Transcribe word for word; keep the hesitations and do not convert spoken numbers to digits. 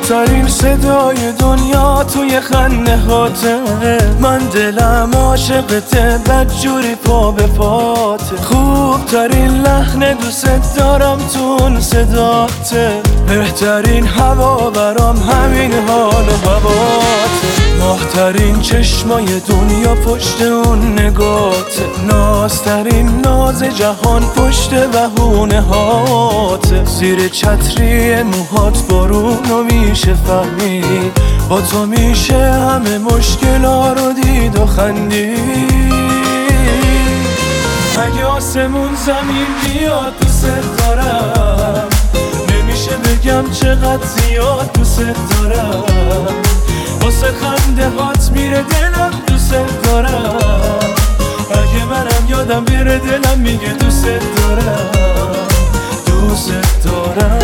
بهترین صدای دنیا توی خنده هاته. من دلم عاشقته بدجوری پا به پاته. خوبترین لحن دوست دارم تو اون صداته. بهترین هوا برام همین حال و هواته. ماهترین چشمای دنیا پشت اون نگاته. نازترین ناز جهان پشت بهونه هاته. زیر چتری موهات بارونو میشه فهمید. با تو میشه همه مشکلا رو دید و خندید. اگه آسمون زمین بیاد دوست دارم. نمیشه بگم چقدر زیاد دوست دارم. واسه خنده هات میره دلم دوست دارم. اگه منم یادم بره دلم میگه دوست دارم دوست دارم.